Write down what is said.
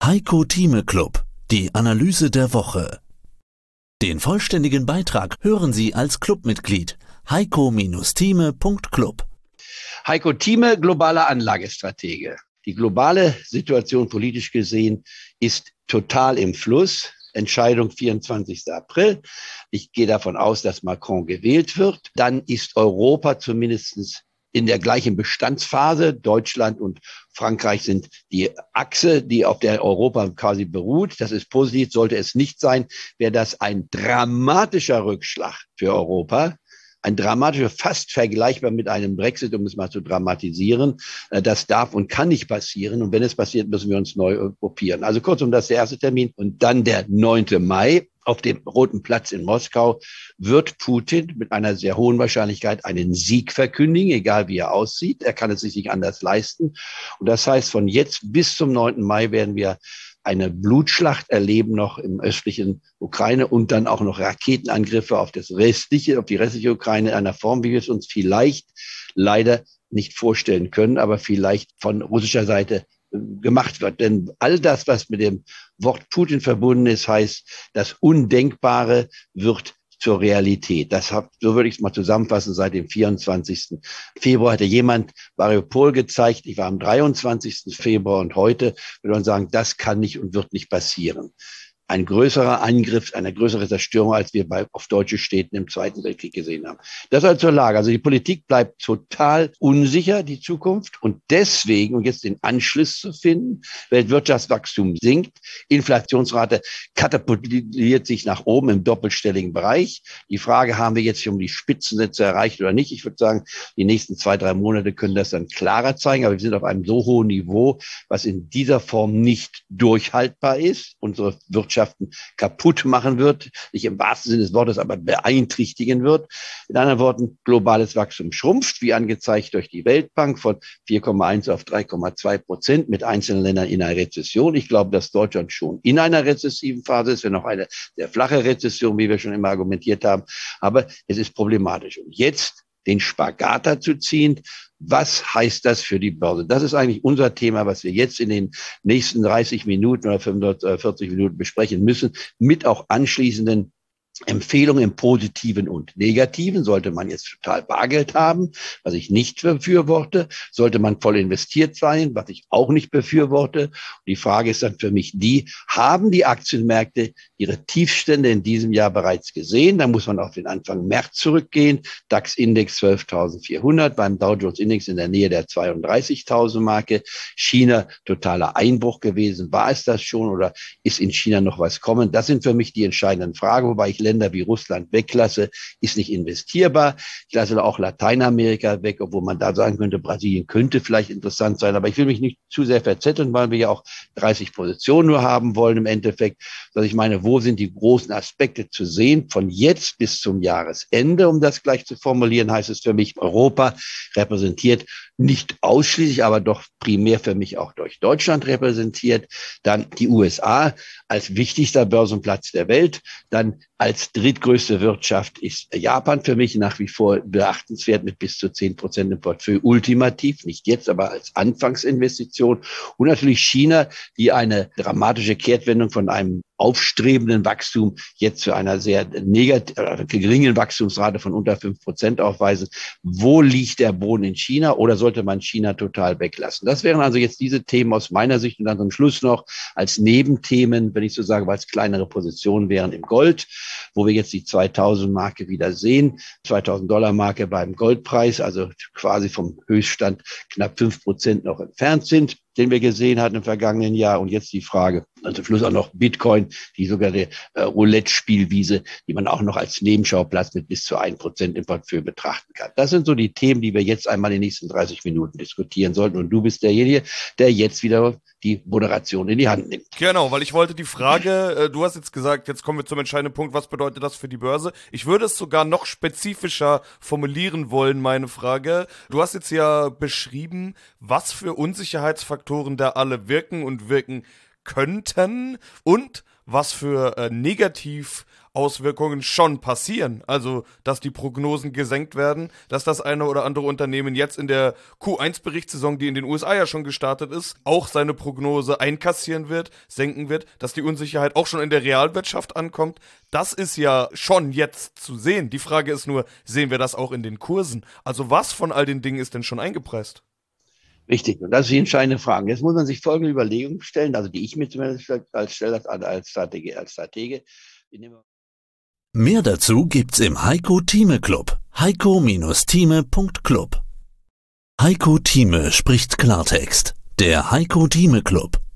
Heiko Thieme Club, die Analyse der Woche. Den vollständigen Beitrag hören Sie als Clubmitglied heiko-thieme.club. Heiko Thieme, globaler Anlagestratege. Die globale Situation politisch gesehen ist total im Fluss. Entscheidung 24. April. Ich gehe davon aus, dass Macron gewählt wird. Dann ist Europa zumindest in der gleichen Bestandsphase. Deutschland und Frankreich sind die Achse, die auf der Europa quasi beruht. Das ist positiv. Sollte es nicht sein, wäre das ein dramatischer Rückschlag für Europa. Ein dramatischer, fast vergleichbar mit einem Brexit, um es mal zu dramatisieren. Das darf und kann nicht passieren. Und wenn es passiert, müssen wir uns neu gruppieren. Also kurzum, das ist der erste Termin. Und dann der 9. Mai. Auf dem Roten Platz in Moskau wird Putin mit einer sehr hohen Wahrscheinlichkeit einen Sieg verkündigen, egal wie er aussieht. Er kann es sich nicht anders leisten. Und das heißt, von jetzt bis zum 9. Mai werden wir eine Blutschlacht erleben noch im östlichen Ukraine und dann auch noch Raketenangriffe auf die restliche Ukraine in einer Form, wie wir es uns vielleicht leider nicht vorstellen können, aber vielleicht von russischer Seite gemacht wird. Denn all das, was mit dem Wort Putin verbunden ist, heißt, das Undenkbare wird zur Realität. So würde ich es mal zusammenfassen, seit dem 24. Februar hatte jemand Mariupol gezeigt. Ich war am 23. Februar und heute würde man sagen, das kann nicht und wird nicht passieren. Ein größerer Angriff, eine größere Zerstörung, als wir auf deutsche Städten im Zweiten Weltkrieg gesehen haben. Das also zur Lage. Also die Politik bleibt total unsicher, die Zukunft. Und deswegen, um jetzt den Anschluss zu finden, Weltwirtschaftswachstum sinkt, Inflationsrate katapultiert sich nach oben im doppelstelligen Bereich. Die Frage, haben wir jetzt schon die Spitzensätze erreicht oder nicht? Ich würde sagen, die nächsten 2-3 Monate können das dann klarer zeigen. Aber wir sind auf einem so hohen Niveau, was in dieser Form nicht durchhaltbar ist. Unsere Wirtschaft kaputt machen wird, nicht im wahrsten Sinne des Wortes, aber beeinträchtigen wird. In anderen Worten, globales Wachstum schrumpft, wie angezeigt durch die Weltbank, von 4,1 auf 3,2% mit einzelnen Ländern in einer Rezession. Ich glaube, dass Deutschland schon in einer rezessiven Phase ist, wenn auch eine sehr flache Rezession, wie wir schon immer argumentiert haben. Aber es ist problematisch. Und jetzt den Spagat dazu ziehen, was heißt das für die Börse? Das ist eigentlich unser Thema, was wir jetzt in den nächsten 30 Minuten oder 45 Minuten besprechen müssen, mit auch anschließenden Empfehlungen im Positiven und Negativen. Sollte man jetzt total Bargeld haben, was ich nicht befürworte, sollte man voll investiert sein, was ich auch nicht befürworte. Und die Frage ist dann für mich haben die Aktienmärkte ihre Tiefstände in diesem Jahr bereits gesehen? Da muss man auf den Anfang März zurückgehen. DAX-Index 12.400, beim Dow Jones-Index in der Nähe der 32.000 Marke. China, totaler Einbruch gewesen. War es das schon oder ist in China noch was kommen? Das sind für mich die entscheidenden Fragen, wobei ich Länder wie Russland weglasse, ist nicht investierbar. Ich lasse auch Lateinamerika weg, obwohl man da sagen könnte, Brasilien könnte vielleicht interessant sein. Aber ich will mich nicht zu sehr verzetteln, weil wir ja auch 30 Positionen nur haben wollen im Endeffekt. Dass ich meine, wo sind die großen Aspekte zu sehen? Von jetzt bis zum Jahresende, um das gleich zu formulieren, heißt es für mich, Europa repräsentiert nicht ausschließlich, aber doch primär für mich auch durch Deutschland repräsentiert. Dann die USA als wichtigster Börsenplatz der Welt. Dann als drittgrößte Wirtschaft ist Japan für mich nach wie vor beachtenswert mit bis zu 10% im Portfolio. Ultimativ, nicht jetzt, aber als Anfangsinvestition. Und natürlich China, die eine dramatische Kehrtwendung von einem aufstrebenden Wachstum jetzt zu einer sehr geringen Wachstumsrate von unter 5% aufweisen. Wo liegt der Boden in China oder sollte man China total weglassen? Das wären also jetzt diese Themen aus meiner Sicht und dann zum Schluss noch als Nebenthemen, wenn ich so sage, weil es kleinere Positionen wären im Gold, wo wir jetzt die 2000-Marke wieder sehen, 2000-Dollar-Marke beim Goldpreis, also quasi vom Höchststand knapp 5% noch entfernt sind, den wir gesehen hatten im vergangenen Jahr. Und jetzt die Frage, und zum Schluss auch noch Bitcoin, die sogar der Roulette-Spielwiese, die man auch noch als Nebenschauplatz mit bis zu 1% im Portfolio betrachten kann. Das sind so die Themen, die wir jetzt einmal in den nächsten 30 Minuten diskutieren sollten. Und du bist derjenige, der jetzt wieder die Moderation in die Hand nimmt. Genau, weil ich wollte die Frage, du hast jetzt gesagt, jetzt kommen wir zum entscheidenden Punkt, was bedeutet das für die Börse? Ich würde es sogar noch spezifischer formulieren wollen, meine Frage. Du hast jetzt ja beschrieben, was für Unsicherheitsfaktoren da alle wirken und wirken könnten und was für Negativauswirkungen schon passieren. Also, dass die Prognosen gesenkt werden, dass das eine oder andere Unternehmen jetzt in der Q1-Berichtssaison, die in den USA ja schon gestartet ist, auch seine Prognose einkassieren wird, senken wird, dass die Unsicherheit auch schon in der Realwirtschaft ankommt. Das ist ja schon jetzt zu sehen. Die Frage ist nur, sehen wir das auch in den Kursen? Also, was von all den Dingen ist denn schon eingepreist? Richtig, und das ist die entscheidende Frage. Jetzt muss man sich folgende Überlegungen stellen, also die ich mir zumindest stelle als Stratege. Mehr dazu gibt's im Heiko Thieme Club. heiko-thieme.club. Heiko Thieme spricht Klartext. Der Heiko Thieme Club.